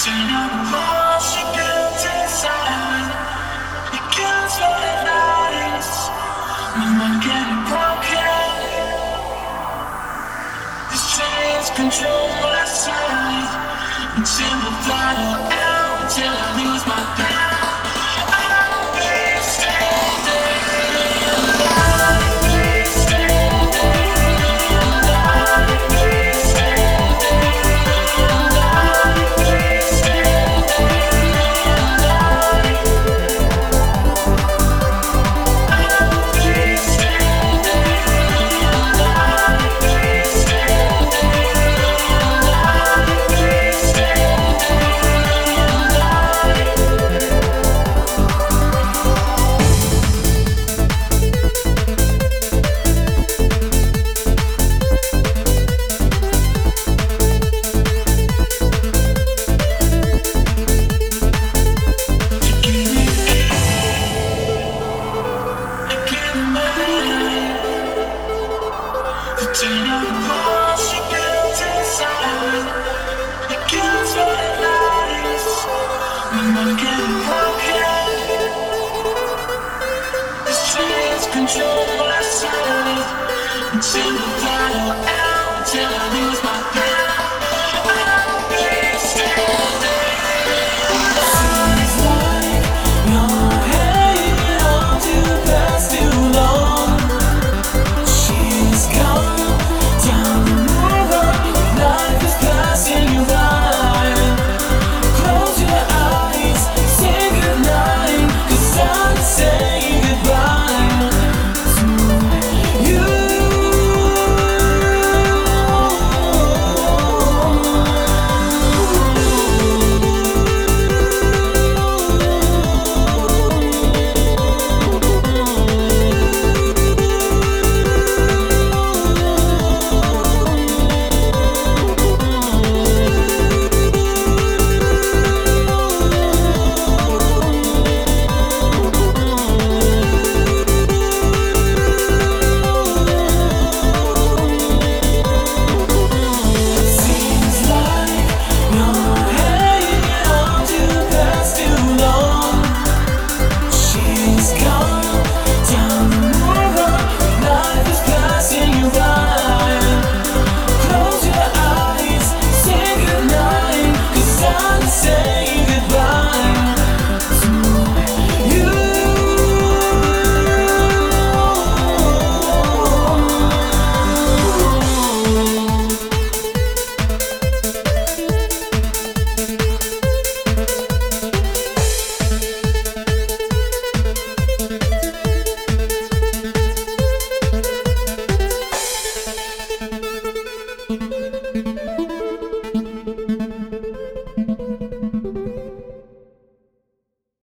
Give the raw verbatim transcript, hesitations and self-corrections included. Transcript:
Turn on the walls you built inside. It kills what it matters. When I'm getting broken, these chains control my sight. Until the final out, until I lose my path. I'll be standing alive, be standing alive, be standing alive, be standing alive. I'll be standing alive, be standing alive, be standing alive. Turn on the walls you built inside. It kills what it matters. When I'm getting broken, these chains control my sight. Until the final out, until I lose my